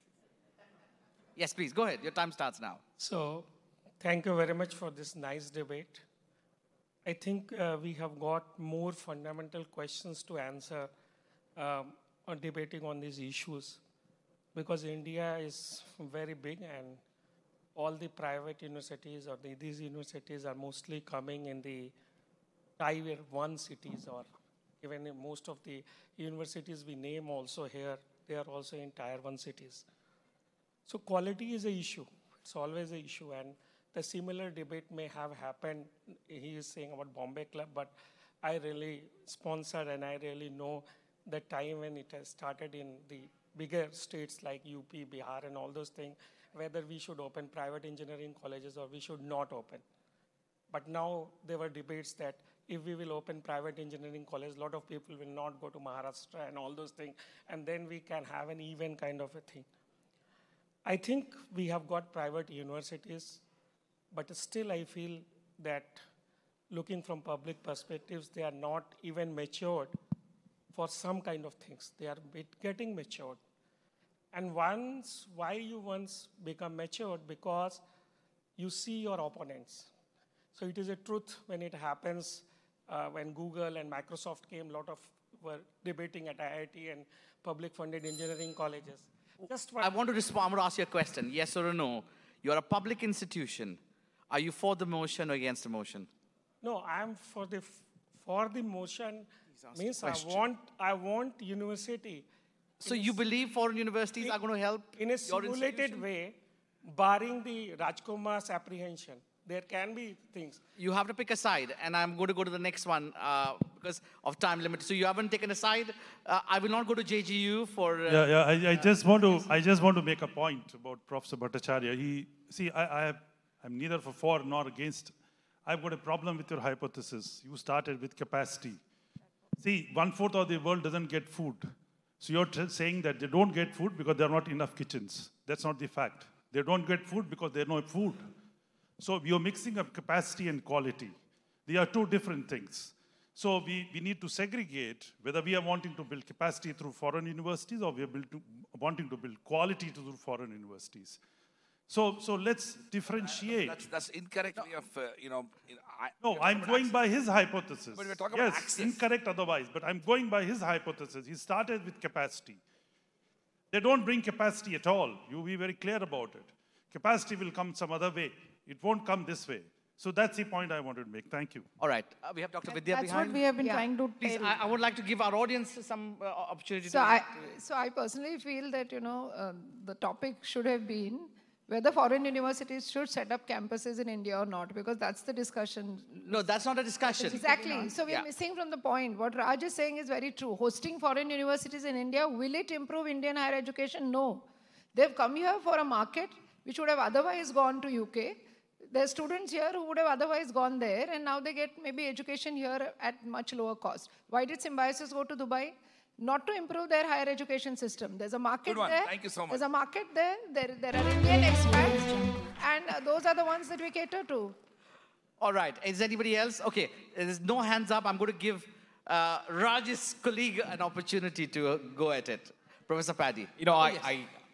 A: Yes, please, go ahead. Your time starts now.
G: So, thank you very much for this nice debate. I think we have got more fundamental questions to answer on debating on these issues, because India is very big and all the private universities or these universities are mostly coming in the Tier 1 cities, or even in most of the universities we name also here, they are also in Tier 1 cities. So quality is an issue. It's always an issue, and the similar debate may have happened. He is saying about Bombay Club, but I really sponsored and I really know the time when it has started in the bigger states like UP, Bihar, and all those things, whether we should open private engineering colleges or we should not open. But now there were debates that if we will open private engineering college, a lot of people will not go to Maharashtra and all those things, and then we can have an even kind of a thing. I think we have got private universities, but still I feel that looking from public perspectives, they are not even matured for some kind of things. They are getting matured. And why you once become matured? Because you see your opponents. So it is a truth when it happens. When Google and Microsoft came, a lot of were debating at IIT and public-funded engineering colleges.
A: I want to respond. I want to ask you a question, yes or no. You're a public institution. Are you for the motion or against the motion?
G: No, I'm for the motion. Means I want university.
A: So you believe foreign universities are going to help
G: in a simulated way, barring the Rajkumar's apprehension. There can be things.
A: You have to pick a side, and I'm going to go to the next one because of time limit. So you haven't taken a side. I will not go to JGU for...
H: I just want to make a point about Professor Bhattacharya. I'm neither for nor against. I've got a problem with your hypothesis. You started with capacity. See, 1/4 of the world doesn't get food. So you're saying that they don't get food because there are not enough kitchens. That's not the fact. They don't get food because there's no food. So you're mixing up capacity and quality. They are two different things. So we need to segregate whether we are wanting to build capacity through foreign universities or we are wanting to build quality through foreign universities. So let's differentiate.
F: That's incorrect way of,
H: No, I'm going by his hypothesis.
F: But we're talking about
H: yes,
F: access.
H: incorrect otherwise, but I'm going by his hypothesis. He started with capacity. They don't bring capacity at all. You be very clear about it. Capacity will come some other way. It won't come this way. So that's the point I wanted to make. Thank you.
A: All right. We have Dr. Vidya
D: That's
A: behind.
D: what we have been trying to
A: Please,
D: tell.
A: I would like to give our audience some opportunity
I: So
A: to...
I: I personally feel that, the topic should have been whether foreign universities should set up campuses in India or not, because that's the discussion.
A: No, that's not a discussion.
I: Exactly. So we're
A: Yeah.
I: missing from the point. What Raj is saying is very true. Hosting foreign universities in India, will it improve Indian higher education? No. They've come here for a market which would have otherwise gone to UK. There are students here who would have otherwise gone there, and now they get maybe education here at much lower cost. Why did Symbiosis go to Dubai? Not to improve their higher education system. There's a market
F: Good one.
I: there.
F: Thank you so much.
I: There's a market there. There are Indian expats, and those are the ones that we cater to.
A: All right. Is anybody else? Okay. There's no hands up. I'm going to give Raj's colleague an opportunity to go at it. Professor Paddy.
J: You know,
A: yes.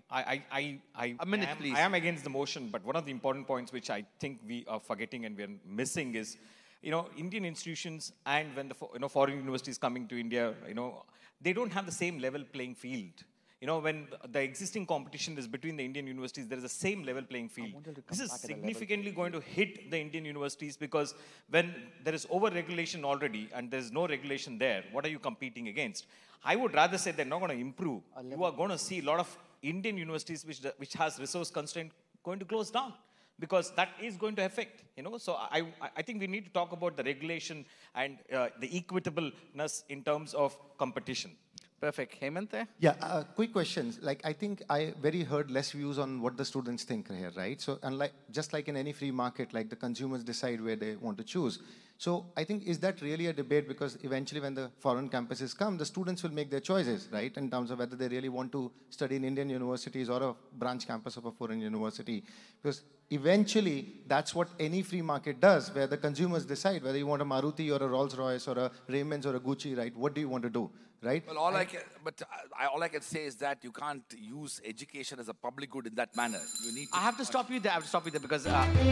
J: A
A: minute, please.
J: I am against the motion, but one of the important points which I think we are forgetting and we are missing is, Indian institutions and when the foreign universities coming to India, they don't have the same level playing field. When the existing competition is between the Indian universities, there is the same level playing field. This is significantly going to hit the Indian universities because when there is over-regulation already and there is no regulation there, what are you competing against? I would rather say they're not going to improve. You are going to see a lot of Indian universities which has resource constraint going to close down because that is going to affect, So I think we need to talk about the regulation and the equitableness in terms of competition.
A: Perfect. Hemant there?
K: Yeah, quick questions. I think I very heard less views on what the students think here, right? So, just like in any free market, the consumers decide where they want to choose. So, I think, is that really a debate? Because eventually when the foreign campuses come, the students will make their choices, right? In terms of whether they really want to study in Indian universities or a branch campus of a foreign university. Because eventually, that's what any free market does, where the consumers decide whether you want a Maruti or a Rolls-Royce or a Raymond's or a Gucci, right? What do you want to do, right?
F: Well, all I can say is that you can't use education as a public good in that manner. You need to
A: I have to stop you there. Because...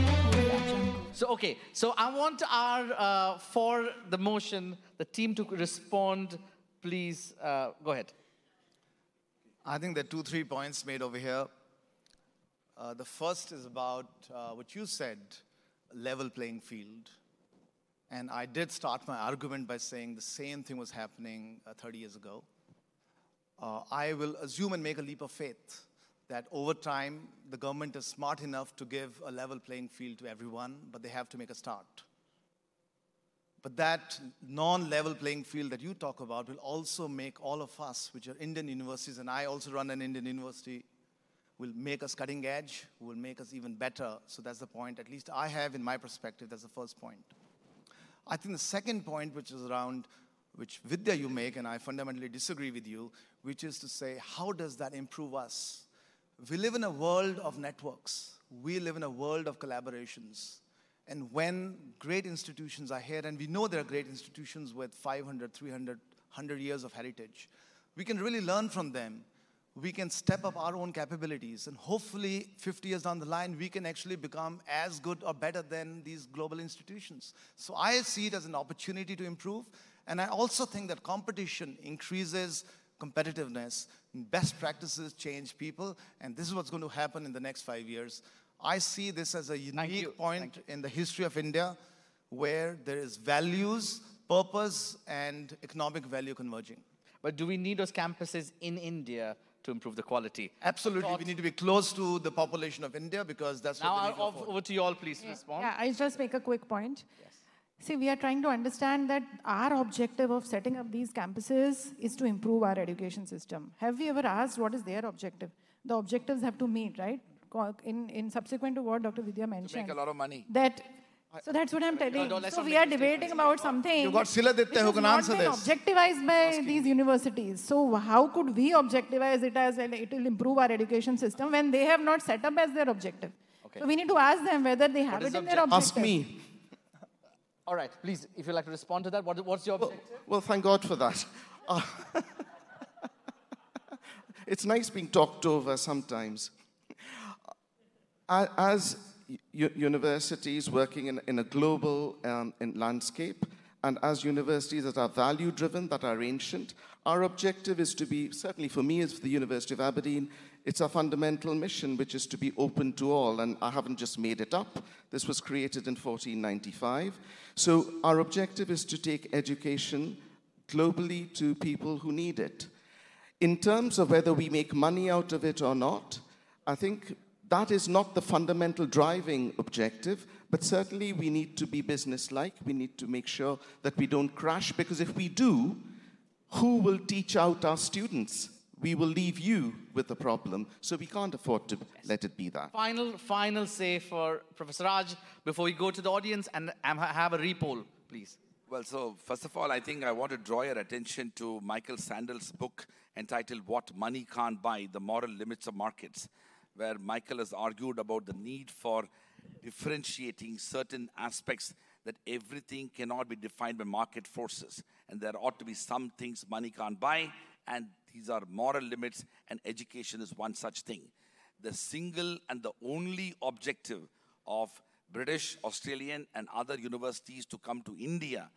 A: So I want our, for the motion, the team to respond. Please, go ahead.
E: I think there are 2-3 points made over here. The first is about what you said, level playing field. And I did start my argument by saying the same thing was happening 30 years ago. I will assume and make a leap of faith that over time, the government is smart enough to give a level playing field to everyone, but they have to make a start. But that non-level playing field that you talk about will also make all of us, which are Indian universities, and I also run an Indian university, will make us cutting edge, will make us even better. So that's the point, at least I have in my perspective, that's the first point. I think the second point, which is around, which Vidya you make, and I fundamentally disagree with you, which is to say, how does that improve us? We live in a world of networks. We live in a world of collaborations. And when great institutions are here, and we know there are great institutions with 500, 300, 100 years of heritage, we can really learn from them. We can step up our own capabilities, and hopefully 50 years down the line, we can actually become as good or better than these global institutions. So I see it as an opportunity to improve, and I also think that competition increases competitiveness, best practices change people, and this is what's going to happen in the next 5 years. I see this as a unique point in the history of India where there is values, purpose, and economic value converging.
A: But do we need those campuses in India to improve the quality?
E: Absolutely. We need to be close to the population of India because that's what we need to afford.
A: Over to you all, please respond.
D: Yeah, I'll just make a quick point. Yes. See, we are trying to understand that our objective of setting up these campuses is to improve our education system. Have we ever asked what is their objective? The objectives have to meet, right? In subsequent to what Dr. Vidya mentioned.
F: To make a lot of money.
D: That So that's what I'm telling.
A: let's
D: So
A: not
D: we
A: make
D: are
A: mistakes.
D: debating about something
E: You've got Siladitya
D: which
E: who
D: has
E: can
D: not
E: answer
D: been
E: this.
D: objectivized by these universities. So how could we objectivize it as well, it will improve our education system when they have not set up as their objective?
A: Okay.
D: So we need to ask them whether they have
A: is
D: it in
A: the
D: their objective.
C: Ask me.
A: All right, please, if you'd like to respond to that, what's your objective?
C: Well, thank God for that. It's nice being talked over sometimes. As universities working in a global landscape, and as universities that are value-driven, that are ancient, our objective is to be, certainly for me as the University of Aberdeen, it's a fundamental mission, which is to be open to all. And I haven't just made it up. This was created in 1495. So our objective is to take education globally to people who need it. In terms of whether we make money out of it or not, I think that is not the fundamental driving objective, but certainly we need to be businesslike. We need to make sure that we don't crash, because if we do, who will teach out our students? We will leave you with the problem, so we can't afford to let it be that.
A: Final say for Professor Raj before we go to the audience and have a repoll, please.
F: Well, so first of all, I think I want to draw your attention to Michael Sandel's book entitled What Money Can't Buy, The Moral Limits of Markets, where Michael has argued about the need for differentiating certain aspects, that everything cannot be defined by market forces. And there ought to be some things money can't buy, and these are moral limits, and education is one such thing. The single and the only objective of British, Australian, and other universities to come to India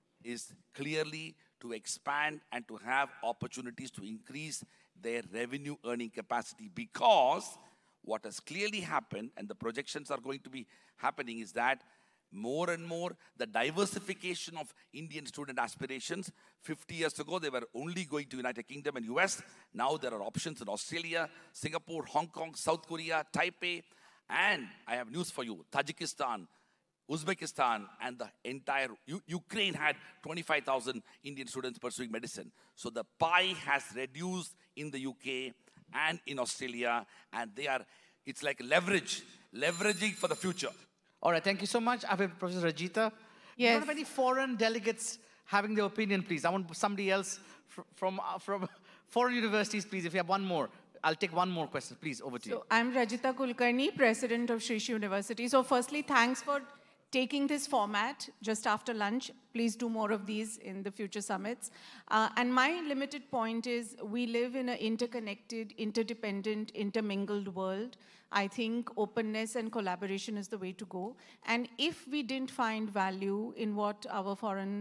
F: is clearly to expand and to have opportunities to increase their revenue earning capacity, because what has clearly happened, and the projections are going to be happening, is that more and more the diversification of Indian student aspirations. 50 years ago, they were only going to United Kingdom and US. Now there are options in Australia, Singapore, Hong Kong, South Korea, Taipei, and I have news for you, Tajikistan, Uzbekistan, and the entire Ukraine had 25,000 Indian students pursuing medicine. So the pie has reduced in the UK and in Australia, and it's like leveraging for the future.
A: All right, thank you so much. I have Professor Rajita.
D: Yes.
A: Do you have any foreign delegates having their opinion, please? I want somebody else from foreign universities, please. If you have one more, I'll take one more question. Please, over to you.
L: So I'm Rajita Kulkarni, President of Shri Shri University. So firstly, thanks for taking this format just after lunch. Please do more of these in the future summits. And my limited point is we live in an interconnected, interdependent, intermingled world. I think openness and collaboration is the way to go. And if we didn't find value in what our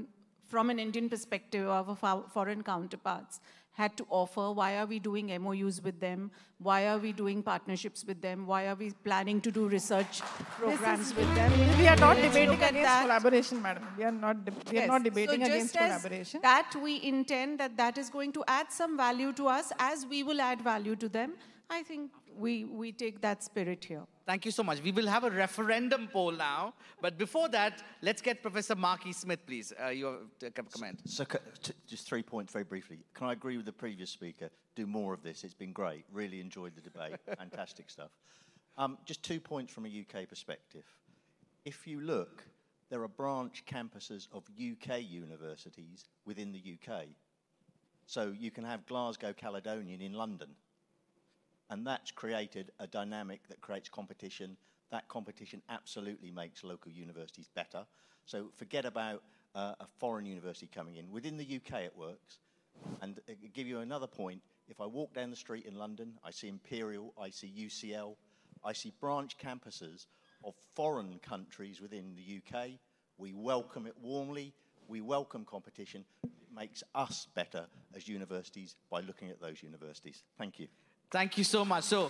L: from an Indian perspective, our foreign counterparts had to offer, why are we doing MOUs with them? Why are we doing partnerships with them? Why are we planning to do research programs with them?
D: We are not debating against collaboration, madam. We are not debating
L: so
D: against collaboration.
L: That we intend that is going to add some value to us as we will add value to them. I think we take that spirit here.
A: Thank you so much. We will have a referendum poll now. But before that, let's get Professor Mark E. Smith, please. Your comment.
M: So just 3 points very briefly. Can I agree with the previous speaker? Do more of this. It's been great. Really enjoyed the debate. Fantastic stuff. Just 2 points from a UK perspective. If you look, there are branch campuses of UK universities within the UK. So you can have Glasgow Caledonian in London. And that's created a dynamic that creates competition. That competition absolutely makes local universities better. So forget about a foreign university coming in. Within the UK it works. And to give you another point, if I walk down the street in London, I see Imperial, I see UCL, I see branch campuses of foreign countries within the UK. We welcome it warmly. We welcome competition. It makes us better as universities by looking at those universities. Thank you.
A: Thank you so much. So,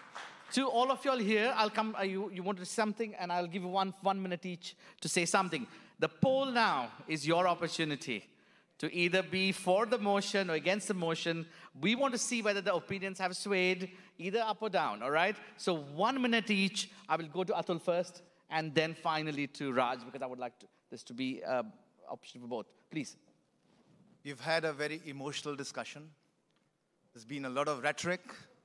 A: to all of y'all here, I'll come. You wanted something, and I'll give you one minute each to say something. The poll now is your opportunity to either be for the motion or against the motion. We want to see whether the opinions have swayed either up or down, all right? So 1 minute each. I will go to Atul first, and then finally to Raj, because I would like this to be option for both. Please.
E: You've had a very emotional discussion. There's been a lot of rhetoric.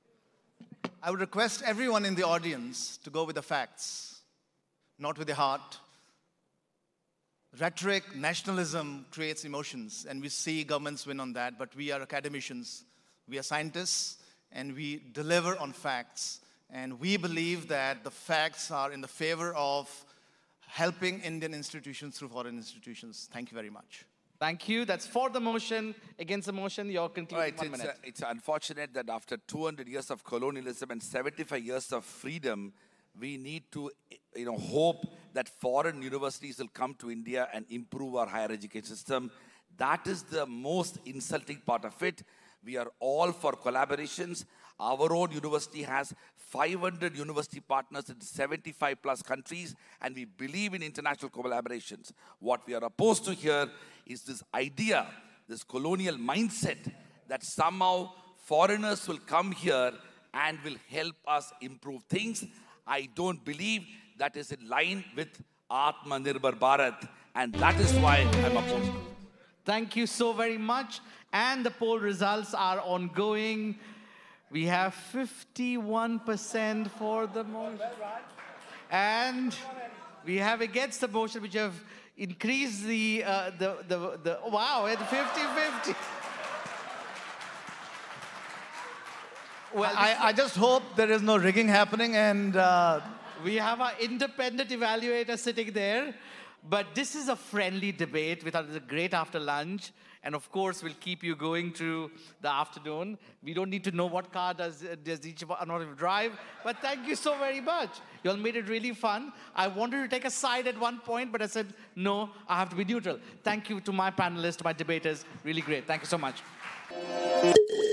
E: I would request everyone in the audience to go with the facts, not with the heart, rhetoric, nationalism creates emotions, and we see governments win on that, but we are academicians, we are scientists, and we deliver on facts. And we believe that the facts are in the favor of helping Indian institutions through foreign institutions. Thank you very much.
A: Thank you. That's for the motion. Against the motion, your conclusion.
F: Right, it's unfortunate that after 200 years of colonialism and 75 years of freedom, we need to hope that foreign universities will come to India and improve our higher education system. That is the most insulting part of it. We are all for collaborations. Our own university has 500 university partners in 75 plus countries, and we believe in international collaborations. What we are opposed to here is this idea, this colonial mindset, that somehow foreigners will come here and will help us improve things. I don't believe that is in line with Atmanirbhar Bharat, and that is why I'm opposed.
A: Thank you so very much. And the poll results are ongoing. We have 51% for the motion. And we have against the motion, which have increased wow, at 50-50.
E: Well, I just hope there is no rigging happening, and
A: we have our independent evaluator sitting there. But this is a friendly debate. We thought it was a great after lunch. And of course, we'll keep you going through the afternoon. We don't need to know what car does each one of you drive. But thank you so very much. You all made it really fun. I wanted to take a side at one point, but I said, no, I have to be neutral. Thank you to my panelists, my debaters. Really great. Thank you so much.